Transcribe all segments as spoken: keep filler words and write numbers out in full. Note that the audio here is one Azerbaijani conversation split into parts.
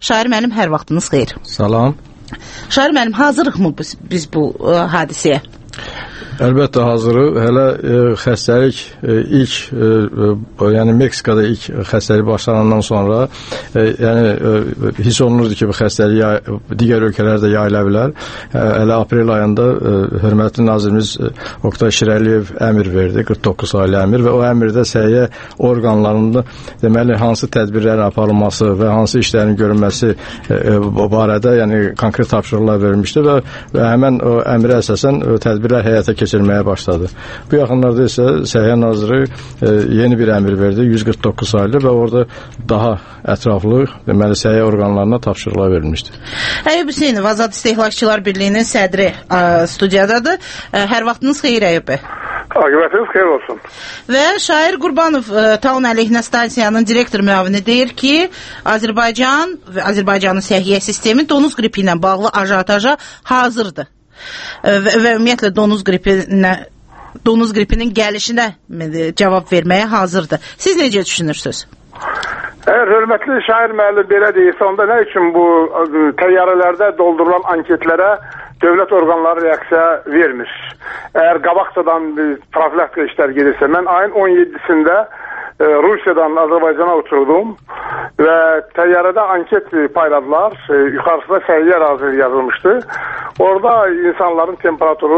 Şair müəllim, hər vaxtınız xeyir. Salam. Şair müəllim, hazırıq mı biz, biz bu ə, hadisəyə? Əlbəttə hazırıq. Hələ e, xəstəlik e, ilk, e, e, yəni Meksikada ilk xəstəlik başlanandan sonra e, yəni e, hiss olunurdu ki, bu xəstəlik yay, digər ölkələrdə yayıla bilər. E, hələ aprel ayında e, hörmətli nazirimiz e, Oqtay Şirəliyev əmr verdi, qırx doqquz saylı əmr və o əmrdə səhiyyə orqanlarında deməli hansı tədbirlərin aparılması və hansı işlərin görülməsi e, e, barədə yəni konkret tapşırıqlar verilmişdi və, və həmən o əmrə əsasən e, tədbirlər həyata keçirilməyə başladı. Bu yaxınlarda isə Səhiyyə Naziri e, yeni bir əmr verdi, yüz qırx doqquz saylı və orada daha ətraflı deməli səhiyyə orqanlarına tapşırıqlar verilmişdir. Əyyub Hüseynov, Azad İstehlakçılar Birliyinin sədri ə, studiyadadır. Ə, hər vaxtınız xeyir Əyyub bəy. Akıbətiniz xeyir olsun. Və Şair Qurbanov ə, Taun əleyhinə stansiyanın direktor müavini deyir ki, Azərbaycan və Azərbaycanın səhiyyə sistemi donuz qripi ilə bağlı ajiotaja hazırdır. Və, və ümumiyyətlə donuz qripinə, donuz qripinin gəlişinə cavab verməyə hazırdır. Siz necə düşünürsünüz? Əgər hörmətli şair müəllim belə deyirsə, onda nə üçün bu təyyarələrdə doldurulan anketlərə dövlət orqanları reaksiya vermir? Əgər qabaqcadan profilaktika işlər gedirsə, mən ayın on yeddisində Rusiyadan Azərbaycana uçurdum və təyyarədə anket payladılar. Yuxarısında səhiyyə razı yazılmışdı. Orada insanların temperaturu,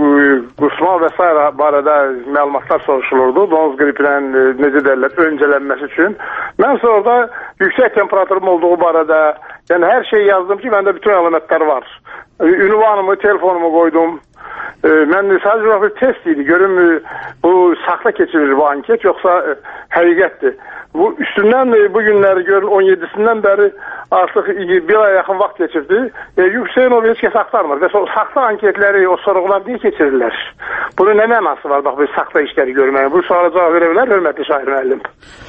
qusma və s. barədə məlumatlar soruşulurdu. Donuz qripinin necə deyirlər, öncələnməsi üçün. Mən sonra orada yüksək temperaturum olduğu barədə, yəni hər şey yazdım ki, məndə bütün əlamətlər var. Ünvanımı, telefonumu qoydum. Mən sadəcə bir test idi. Görüm bu saxta keçirilir bu anket, yoxsa həqiqətdir. Bu üstündən bu günləri görün on yeddisindən bəri artıq bir aya yaxın vaxt keçirdi. E, Hüseynov heç kəs axtarmır. Və o saxta anketləri, o sorğular deyə keçirirlər. Bunun nə mənası var, bax, bu saxta işləri görməyə? Bu suala cavab verə bilər, hörmətli şair müəllim.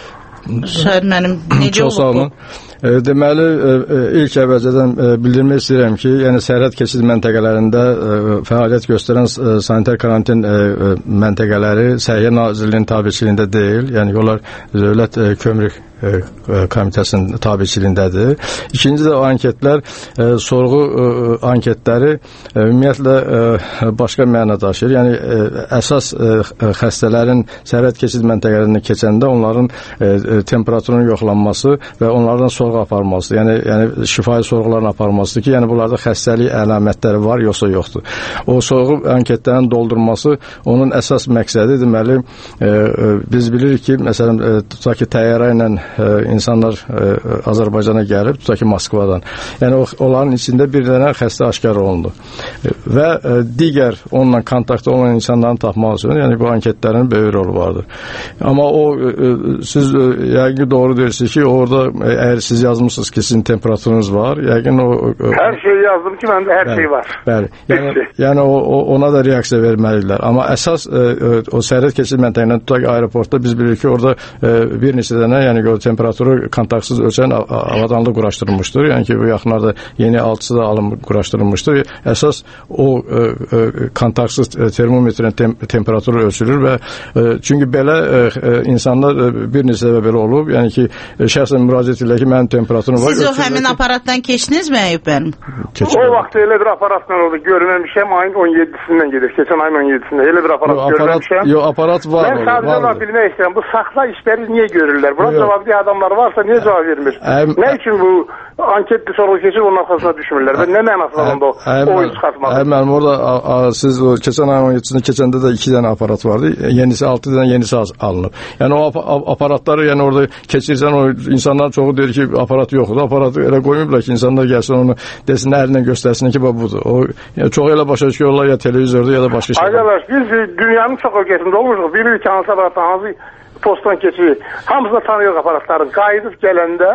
Şair müəllim, necə olur bu? E, deməli, e, ilk əvvəlcədən e, bildirmək istəyirəm ki, yəni sərhəd keçid məntəqələrində e, fəaliyyət göstərən e, sanitar karantin e, e, məntəqələri Səhiyyə Nazirliyinin tabiçiliyində deyil, yəni onlar Dövlət e, Kömrük e, Komitəsinin tabiçiliyindədir. İkinci də o anketlər, e, sorğu e, anketləri e, ümumiyyətlə e, başqa məna daşıyır. Yəni e, əsas e, xəstələrin sərhəd keçid məntəqələrində keçəndə onların e, temperaturunun yoxlanması və onlardan sorğu aparılması, yəni, yəni şifahi sorğuların aparılmasıdır ki, yəni bunlarda xəstəlik əlamətləri var, yoxsa yoxdur. O sorğu anketlərin doldurması onun əsas məqsədi deməli, e, e, biz bilirik ki, məsələn, e, tutaq ki, təyyarə ilə e, insanlar e, Azərbaycana gəlib, tutaq ki, Moskvadan. Yəni o, onların içində bir dənə xəstə aşkar olundu. E, və e, digər onunla kontaktda olan insanların tapmaq üçün, yəni bu anketlərin böyük rolu vardır. Amma o, e, siz e, yəqin doğru deyirsiniz ki, orada e, əgər siz yazmışsınız ki, sizin temperaturunuz var. Yəqin o, o hər şey yazdım ki, məndə hər bəli, şey var. Bəli. Yəni, yəni o, o ona da reaksiya verməlidirlər. Amma əsas e, o sərhəd keçid məntəqəsindən tutaq aeroportda biz bilirik ki, orada e, bir neçə dənə, yəni o temperaturu kontaktsız ölçən avadanlıq quraşdırılmışdır. Yəni ki, bu yaxınlarda yeni altısı da alınıb quraşdırılmışdır. Əsas o e, e, kontaktsız termometrin tem temperaturu ölçülür və e, çünki belə e, insanlar e, bir neçə dəfə belə olub. Yəni ki, e, şəxsən müraciət edirlər ki, mənim temperaturum var. Siz o həmin ki, aparatdan keçdinizmi Əyyub bənim? O vaxt elə bir aparatla oldu, görməmişəm, ayın on yeddisindən gedir. Keçən ayın on yeddisində elə bir aparat, aparat görməmişəm. Yox, aparat var. Mən sadəcə olaraq bilmək istəyirəm, bu saxta işləri niyə görürlər? Buna cavabdeh adamlar varsa niyə cavab vermir? Əm, nə üçün bu anketli sorğu keçib onun arxasına düşmürlər? Və nə mənası var onda o oyun çıxartmalı? Mənim orada a, a, siz o keçən ayın on yeddisində keçəndə də iki dənə aparat vardı. Yenisi altı dənə yenisi alınıb. Yəni o ap aparatları yəni orada keçirsən o insanlar çoxu deyir ki, aparat yoxdur. Aparatı elə qoymayıblar ki, insanlar gəlsin onu desin, əlinlə göstərsin ki, budur. O yəni, çox elə başa düşürlər ya televizorda ya da başqa şey. Arkadaş, biz dünyanın çox ölkəsində olmuşuq. Bilirik ki, hansı aparatdan hansı postdan keçirir. Hamısını tanıyıq aparatların. Qayıdıb gələndə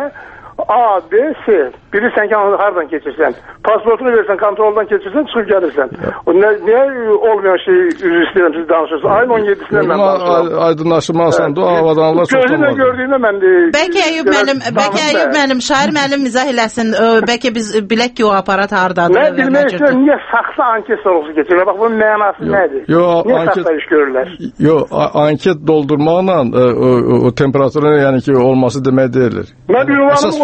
A, B, C. Bilirsən ki, hardan keçirsən. Pasportunu versən, kontroldan keçirsən, çıxıb gəlirsən. O, nə, niyə olmayan şey üzr istəyirəm, siz danışırsınız? Ayın on yeddisindən mən danışıram. Aydınlaşmaq asandır, o avadanlar çox gözümlə gördüyümdə mən de... Bəlkə Əyyub müəllim, bəlkə Əyyub müəllim, şair müəllim izah eləsin. Bəlkə biz bilək ki, o aparat hardadır. Mən bilmək istəyirəm, niyə saxta anket sorğusu keçirir? Bax, bunun mənası nədir? Niyə saxta iş görürlər? Yox, anket doldurmaqla o temperatürün yəni ki, olması demək deyilir. Mən ünvanımı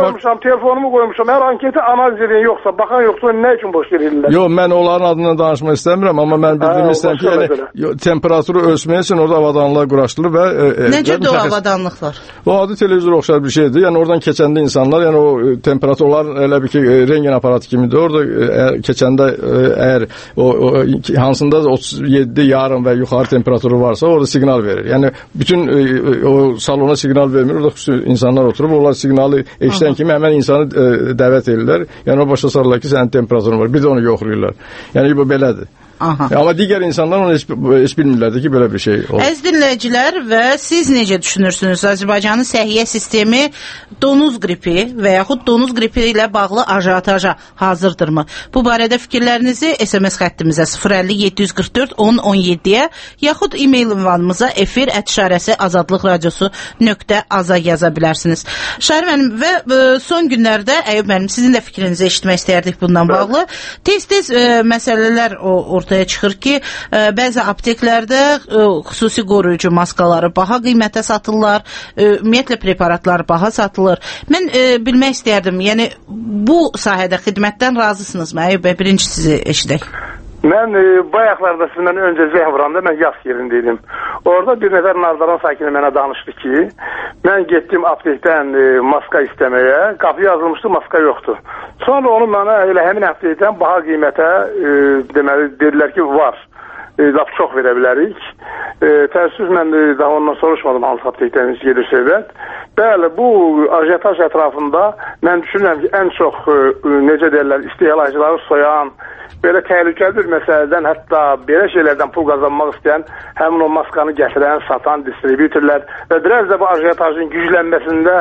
qoymuşam, telefonumu qoymuşam. Hər anketi analiz edən yoxsa, baxan yoxsa, nə üçün boş verirlər? Yox, mən onların adından danışmaq istəmirəm, amma mən bildirmək istəyirəm ki, yəni, temperaturu ölçmək üçün orada avadanlıqlar quraşdırılır və... E, Necədir o avadanlıqlar? O adi televizor oxşar bir şeydir. Yəni, oradan keçəndə insanlar, yəni o temperaturlar elə bir ki, rengen aparatı kimidir. Orada ə, keçəndə ə, əgər o, o, hansında otuz yeddi yarım və yuxarı temperaturu varsa, orada siqnal verir. Yəni, bütün ə, o salona siqnal vermir. Orada xüsusi insanlar oturub, onlar siqnalı eşidən kimi həmən insanı ə, dəvət edirlər. Yəni, o başa sarırlar ki, sənin temperaturun var. Bir də onu yoxlayırlar. Yəni, bu belədir. Aha. Amma digər insanlar onu heç, heç bilmirlərdi ki, belə bir şey olur. Əziz dinləyicilər, və siz necə düşünürsünüz? Azərbaycanın səhiyyə sistemi donuz qripi və yaxud donuz qripi ilə bağlı ajiotaja hazırdırmı? Bu barədə fikirlərinizi S M S xəttimizə sıfır əlli yeddi yüz qırx dörd on on yeddiyə yaxud e-mail ünvanımıza efir ət işarəsi azadlıq radiosu nöqtə aza yaza bilərsiniz. Şəhər mənim və ə, son günlərdə Əyyub mənim sizin də fikrinizi eşitmək istəyərdik bundan bağlı. Tez-tez ə, məsələlər o, ortaya çıxır ki, ə, bəzi apteklərdə ə, xüsusi qoruyucu maskaları baha qiymətə satırlar, ə, ümumiyyətlə preparatlar baha satılır. Mən ə, bilmək istərdim, yəni bu sahədə xidmətdən razısınızmı? Əyyub bəy, birinci sizi eşidək. Mən e, bayaqlarda sizdən öncə zəh vuranda mən yaz yerindeydim. Orada bir nəfər Nardaran sakini mənə danışdı ki, mən getdim aptekdən e, maska istəməyə, qapıya yazılmışdı, maska yoxdur. Sonra onu mənə elə həmin aptekdən baha qiymətə e, deməli, dedilər ki, var. E, laf çox verə bilərik. E, təəssüf mən e, daha ondan soruşmadım hansı aptekdən gedir söhbət. Bəli, bu ajiotaj ətrafında mən düşünürəm ki, ən çox e, necə deyirlər, istehlakçıları soyan, belə təhlükəli bir məsələdən, hətta belə şeylərdən pul qazanmaq istəyən həmin o maskanı gətirən, satan distributorlar və biraz da bu ajiotajın güclənməsində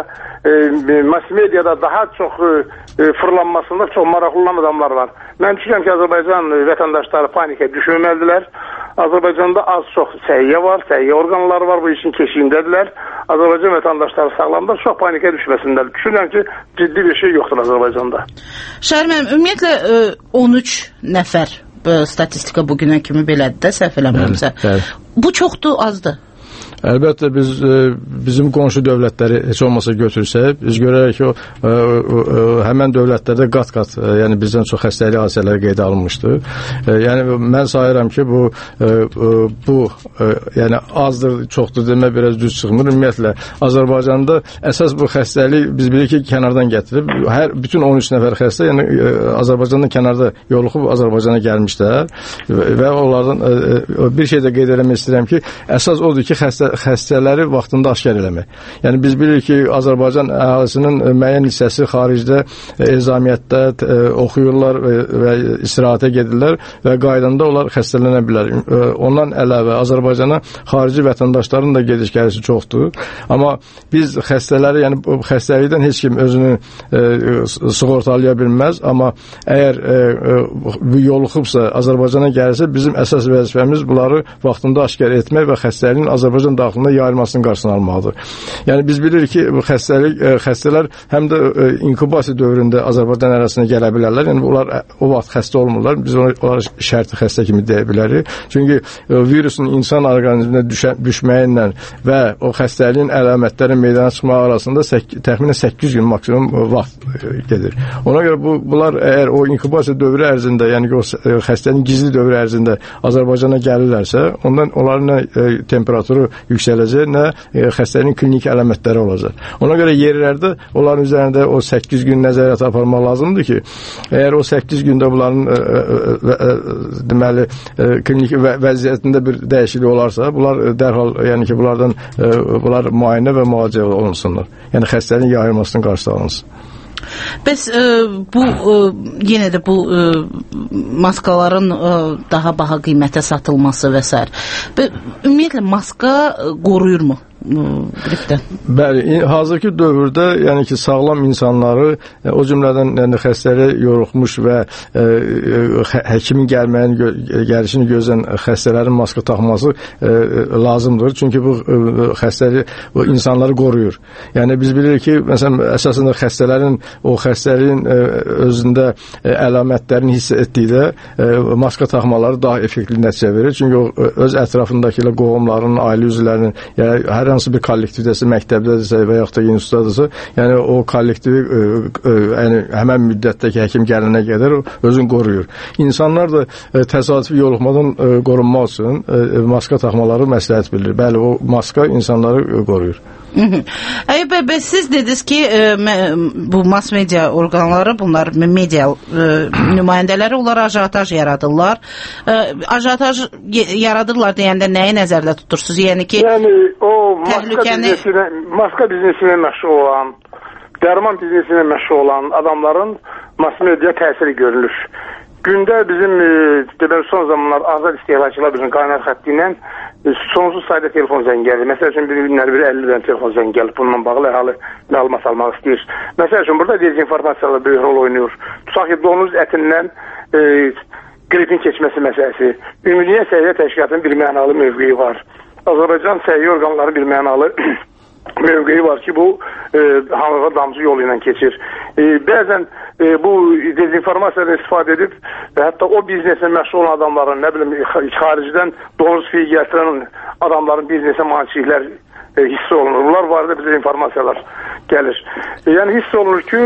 e, mass mediada daha çox e, fırlanmasında çox maraqlı olan adamlar var. Mən düşünürəm ki, Azərbaycan vətəndaşları panikə düşməməlidirlər. Azərbaycanda az çox səhiyyə var, səhiyyə orqanları var, bu işin keşiyindədirlər. Azərbaycan vətəndaşları sağlamda çox panikə düşməsindədir. Düşünürəm ki, ciddi bir şey yoxdur Azərbaycanda. Şəhər mənim, ümumiyyətlə on üç nəfər statistika bugünə kimi belədir də, səhv eləmirəmsə. Bu çoxdur, azdır. Əlbəttə biz e, bizim qonşu dövlətləri heç olmasa götürsək, biz görərək ki, o, e, e, həmən dövlətlərdə qat-qat, e, yəni bizdən çox xəstəlik hadisələri qeydə alınmışdır. E, yəni mən sayıram ki, bu e, bu e, yəni azdır, çoxdur demək biraz düz çıxmır. Ümumiyyətlə Azərbaycanda əsas bu xəstəlik biz bilirik ki, kənardan gətirib, hər bütün on üç nəfər xəstə, yəni e, Azərbaycandan kənarda yoluxub Azərbaycana gəlmişlər və, və onlardan e, bir şey də qeyd etmək istəyirəm ki, əsas odur ki, xəstə xəstələri vaxtında aşkar eləmək. Yəni biz bilirik ki, Azərbaycan əhalisinin müəyyən hissəsi xaricdə, ezamiyyətdə e, oxuyurlar və, və istirahətə gedirlər və qaydanda onlar xəstələnə bilər. E, ondan əlavə Azərbaycana xarici vətəndaşların da gediş gəlişi çoxdur. Amma biz xəstələri, yəni bu xəstəlikdən heç kim özünü e, sığortalaya bilməz. Amma əgər e, e, yoluxubsa, Azərbaycana gəlirsə, bizim əsas vəzifəmiz bunları vaxtında aşkar etmək və xəstəliyin Azərbaycan daxilində yayılmasının qarşısını almalıdır. Yəni biz bilirik ki, bu xəstəlik xəstələr həm də inkubasiya dövründə Azərbaycan ərazisinə gələ bilərlər. Yəni onlar o vaxt xəstə olmurlar. Biz onları şərti xəstə kimi deyə bilərik. Çünki virusun insan orqanizminə düşə, düşməyi ilə və o xəstəliyin əlamətlərin meydana çıxması arasında təxminən səkkiz gün maksimum vaxt gedir. Ona görə bu bunlar əgər o inkubasiya dövrü ərzində, yəni o xəstəliyin gizli dövrü ərzində Azərbaycana gəlirlərsə, ondan onların nə temperaturu yüksələcək, nə e, xəstəliyin klinik əlamətləri olacaq. Ona görə yerlərdə onların üzərində o səkkiz gün nəzarət aparmaq lazımdır ki, əgər o səkkiz gündə bunların e, e, e, deməli e, klinik və vəziyyətində bir dəyişiklik olarsa, bunlar e, dərhal, yəni ki, bunlardan e, bunlar müayinə və müalicə olunsunlar. Yəni xəstəliyin yayılmasının qarşısı alınsın. Bəs e, bu e, yenə də bu e, maskaların e, daha baha qiymətə satılması və s. Ümumiyyətlə maska qoruyurmu qripdən? Bəli, hazırki dövrdə, yəni ki, sağlam insanları, o cümlədən yəni xəstəliyə yoruxmuş və e, həkimin gəlməyin gö gəlişini gözləyən xəstələrin maska taxması e, lazımdır. Çünki bu e, xəstəlik bu insanları qoruyur. Yəni biz bilirik ki, məsələn, əsasında xəstələrin o xəstəliyin e, özündə e, əlamətlərini hiss etdikdə e, maska taxmaları daha effektiv nəticə verir. Çünki o öz ətrafındakı qohumların, ailə üzvlərinin, yəni hər hər hansı bir kollektivdəsə, məktəbdədirsə və yaxud da institutdadırsa, yəni o kollektivi ə, ə, yəni həmən müddətdəki həkim gələnə qədər özünü qoruyur. İnsanlar da ə, təsadüfi yoluxmadan ə, qorunmaq üçün ə, maska taxmaları məsləhət bilir. Bəli, o maska insanları ə, qoruyur. Ayıb bəy, siz dediniz ki, bu mass media orqanları, bunlar media nümayəndələri, onlar ajataj yaradırlar. Ajataj yaradırlar deyəndə nəyi nəzərdə tutursunuz? Yəni ki, yəni o maska təhlükəni... biznesinə, maska biznesinə məşğul olan, dərman biznesinə məşğul olan adamların mass media təsiri görülür. Gündə bizim e, son zamanlar azad istehlakçılar bizim qaynar xətti ilə e, sonsuz sayda telefon zəng gəlir. Məsəl üçün bir günlər bir əlli dənə telefon zəng gəlib. Bununla bağlı əhalı məlumat almaq istəyir. Məsəl üçün burada dezinformasiyalar böyük rol oynayır. Tutaq ki, donuz ətindən e, qripin keçməsi məsələsi. Ümumdünya Səhiyyə Təşkilatının bir mənalı mövqeyi var. Azərbaycan səhiyyə orqanları bir mənalı mövqeyi var ki, bu e, hanığa damcı yolu ilə keçir. E, bəzən e, bu dezinformasiyadan istifadə edib və hətta o bizneslə məşğul olan adamların, nə bilim, xaricdən donuz fiyi gətirən adamların biznesə maneçiliklər e, hiss olunur. Bunlar barədə bizə informasiyalar gəlir. E, yəni hiss olunur ki,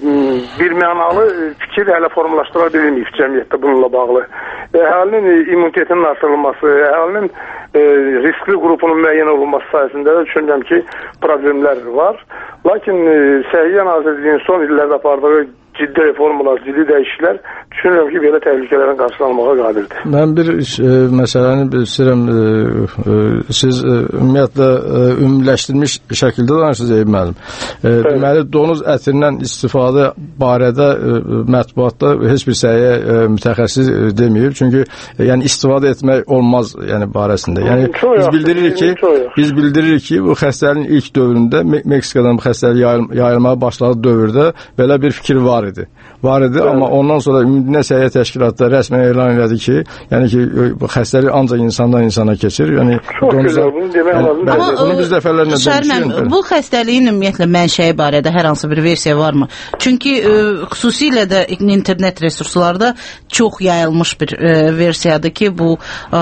bir mənalı fikir hələ formalaşdıra bilməyib cəmiyyətdə bununla bağlı. Əhalinin e, immunitetinin artırılması, əhalinin e, riskli qrupunun müəyyən olunması sayəsində də düşünürəm ki, problemlər var. Lakin e, Səhiyyə Nazirliyinin son illərdə apardığı ciddi reformalar, ciddi dəyişikliklər düşünürəm ki, belə təhlükələrin qarşılanmağa qadirdir. Mən bir e, məsələni bilirəm, e, e, siz e, ümumiyyətlə e, ümumiləşdirilmiş şəkildə danışırsınız Eyüp müəllim. E, deməli, donuz ətindən istifadə barədə e, mətbuatda heç bir səhiyyə e, mütəxəssis e, deməyib. Çünki e, yəni istifadə etmək olmaz yəni barəsində. Yəni biz bildiririk ki, biz bildiririk ki, bu xəstəliyin ilk dövründə Meksikadan bu xəstəlik yayıl, yayılmaya başladığı dövrdə belə bir fikir var idi. Var idi, evet. Amma ondan sonra Ümumdünya Səhiyyə Təşkilatı rəsmən elan elədi ki, yəni ki, bu xəstəlik ancaq insandan insana keçir. Yəni çox gözəl, bunu demək lazım. Yəni, amma bunu biz dəfələrlə demişik. Bu xəstəliyin ümumiyyətlə mənşəyi barədə hər hansı bir versiya varmı? Çünki ə, xüsusilə də internet resurslarda çox yayılmış bir ə, versiyadır ki, bu ə,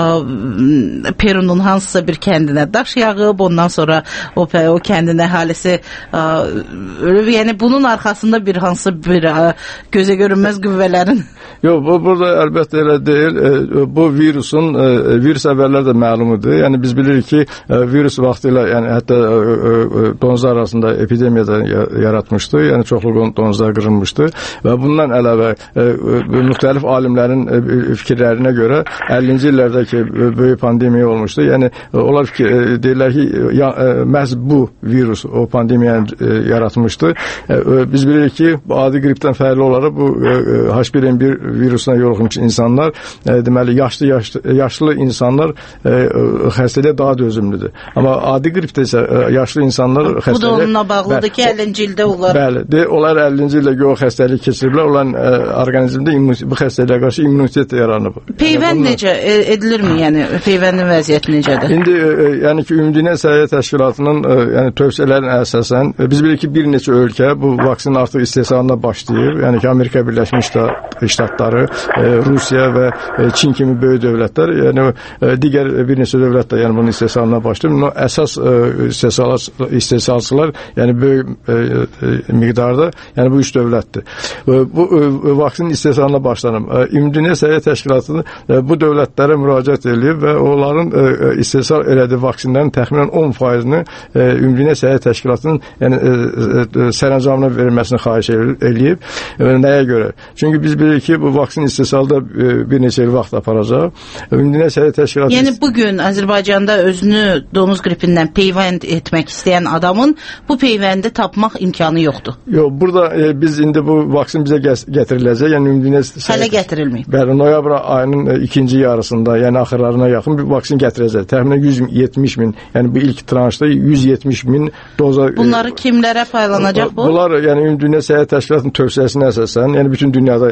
Perunun hansısa bir kəndinə daş yağıb, ondan sonra o, o kəndin əhalisi ə, ölüb. Yəni bunun arxasında bir hansı bir ə, gözə görünməz qüvvələrin. Yox, bu burada əlbəttə elə deyil. E, bu virusun e, virus əvvəllər də məlumdur. Yəni biz bilirik ki, e, virus vaxtilə, yəni hətta e, e, donuzlar arasında epidemiyada yaratmışdı. Yəni çoxlu donuzlar qırılmışdı və bundan əlavə e, e, müxtəlif alimlərin e, fikirlərinə görə əllinci illərdəki böyük pandemiya olmuşdu. Yəni onlar fikir, e, deyirlər ki, ya, e, məhz bu virus o pandemiyanı e, yaratmışdı. E, biz bilirik ki, adi qripdən fərqli olaraq bu H bir N bir virusuna yoluxmuş insanlar, e, deməli yaşlı, yaşlı yaşlı insanlar e, xəstəliyə daha dözümlüdür. Amma adi qripdə isə e, yaşlı insanlar xəstəliyə... Bu da onunla bağlıdır ki, əllinci ildə onlar... Bəli, de, onlar əllinci ildə o xəstəliyi keçiriblər, onların e, orqanizmdə bu xəstəliyə qarşı immunitet yaranıb. Peyvənd yəni, necə edilirmi? Yəni peyvəndin vəziyyəti necədir? İndi e, yəni ki, Ümumdünya Səhiyyə Təşkilatının e, yəni tövsiyələrin əsasən e, biz bilirik ki, bir neçə ölkə bu vaksinin artıq istehsalına başlayıb. Yəni ki, Amerika Birləşmiş Ştatları, e, Rusiya və e, Çin kimi böyük dövlətlər, yəni e, digər bir neçə dövlət də yəni bunun istehsalına başlayıb. Bunun əsas e, istehsalçılar, istehsalçılar yəni böyük e, e, miqdarda, yəni bu üç dövlətdir. E, bu e, vaksinin istehsalına başlanıb. E, Ümumdünya Səhiyyə Təşkilatı e, bu dövlətlərə müraciət edib və onların e, istehsal elədiyi vaksinlərin təxminən on faizini e, Ümumdünya Səhiyyə Təşkilatının yəni e, e, sərəncamına verilməsini xahiş eləyib. E, nəyə görə? Çünki biz bilirik ki, bu vaksin istehsalda e, bir neçə il vaxt aparacaq. Ümumdünya Səhiyyə Təşkilatı... Yəni bugün Azərbaycanda özünü donuz qripindən peyvənd etmək istəyən adamın bu peyvəndi tapmaq imkanı yoxdur. Yox, burada e, biz indi bu vaksin bizə gətiriləcək. Yəni Ümumdünya Səhiyyə... Hələ gətirilməyib. Bəli, noyabr ayının e, ikinci yarısında, yəni axırlarına yaxın bir vaksin gətirəcək. Təxminən yüz yetmiş min, yəni bu ilk tranşda yüz yetmiş min doza... Bunları kimlərə paylanacaq bu? Bunlar yəni Ümumdünya Səhiyyə Təşkilatının tövsiyəsinə əsasən, yəni bütün dünyada hazırda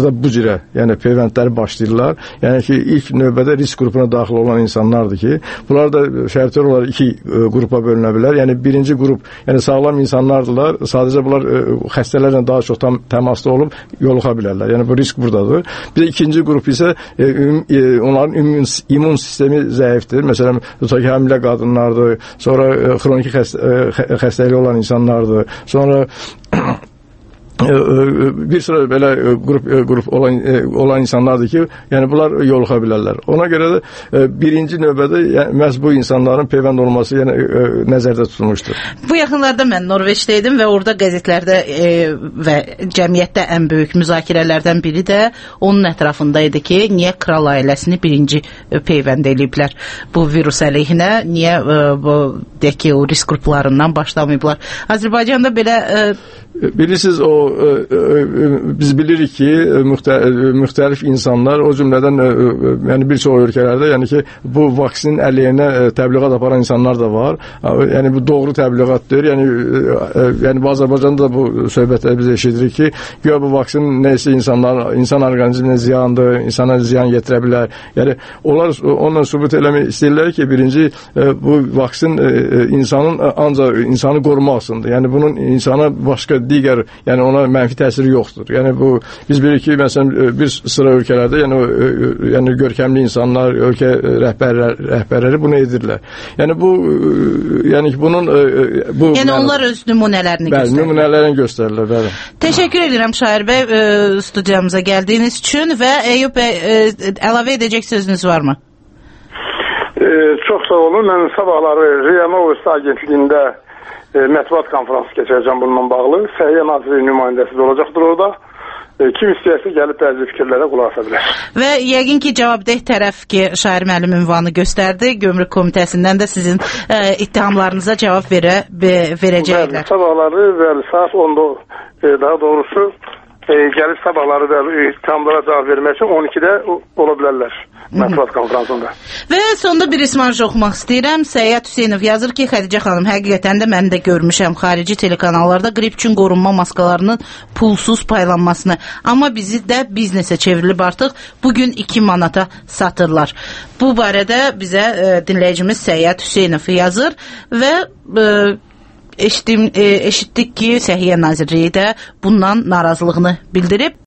hal-hazırda bu cürə, yəni peyvəndləri başlayırlar. Yəni ki, ilk növbədə risk qrupuna daxil olan insanlardır ki, bunlar da şərtlər olaraq iki qrupa bölünə bilər. Yəni birinci qrup, yəni sağlam insanlardırlar. Sadəcə bunlar xəstələrlə daha çox tam təmasda olub yoluxa bilərlər. Yəni bu risk buradadır. Bir də ikinci qrup isə e, e, onların immun, immun sistemi zəifdir. Məsələn, tutaq ki, həmilə qadınlardır, sonra e, xroniki xəstə, e, xəstəliyi olan insanlardır, sonra bir sıra belə qrup qrup olan olan insanlardır ki, yəni bunlar yoluxa bilərlər. Ona görə də birinci növbədə yəni, məhz bu insanların peyvənd olması yəni nəzərdə tutulmuşdur. Bu yaxınlarda mən Norveçdə idim və orada qəzetlərdə e, və cəmiyyətdə ən böyük müzakirələrdən biri də onun ətrafında idi ki, niyə kral ailəsini birinci peyvənd eləyiblər bu virus əleyhinə, niyə e, bu deyək ki, o risk qruplarından başlamayıblar. Azərbaycanda belə e, bilirsiniz, o e, e, biz bilirik ki, müxtəlif, müxtəlif insanlar, o cümlədən e, yəni bir çox ölkələrdə, yəni ki, bu vaksin əleyhinə e, təbliğat aparan insanlar da var. Yəni bu doğru təbliğatdır. Yəni e, yəni bu Azərbaycanda da bu söhbətləri biz eşidirik ki, güya bu vaksin nəsə insanlar, insan orqanizminə ziyandır, insana ziyan yetirə bilər. Yəni onlar onunla sübut eləmək istəyirlər ki, birinci e, bu vaksin e, insanın ancaq insanı qorumaq üçündür. Yəni bunun insana başqa digər, yəni ona mənfi təsiri yoxdur. Yəni bu biz bilirik ki, məsələn bir sıra ölkələrdə, yəni yəni görkəmli insanlar, ölkə rəhbərlər, rəhbərləri bunu edirlər. Yəni bu yəni bunun bu yəni onlar öz nümunələrini bəli, göstərirlər. Nümunələrini göstərirlər, bəli. Təşəkkür edirəm Şair bəy studiyamıza gəldiyiniz üçün və Eyüp bəy əlavə edəcək sözünüz varmı? E, çox sağ olun. Mən sabahları RIA Novosti agentliyində E, mətbuat konferansı keçirəcəm bununla bağlı. Səhiyyə Nazirliyi nümayəndəsi də olacaqdır orada. E, kim istəyirsə gəlib bəzi fikirlərə qulaq asa bilər. Və yəqin ki, cavabdeh tərəf ki, Şair müəllim ünvanı göstərdi. Gömrük Komitəsindən də sizin e, ittihamlarınıza cavab verə, be, verəcəklər. Bəli, sabahları bəli, saat onda e, daha doğrusu e, gəlib sabahları bəli, ittihamlara cavab vermək üçün on ikidə ola bilərlər. Mətbuat konferansında. Və sonda bir ismarj oxumaq istəyirəm. Səyyad Hüseynov yazır ki, Xədicə xanım, həqiqətən də mən də görmüşəm xarici telekanallarda qrip üçün qorunma maskalarının pulsuz paylanmasını. Amma bizi də biznesə çevrilib artıq bugün iki manata satırlar. Bu barədə bizə e, dinləyicimiz Səyyad Hüseynov yazır və e, eşitdim, e, eşitdik ki, Səhiyyə Nazirliyi də bundan narazılığını bildirib.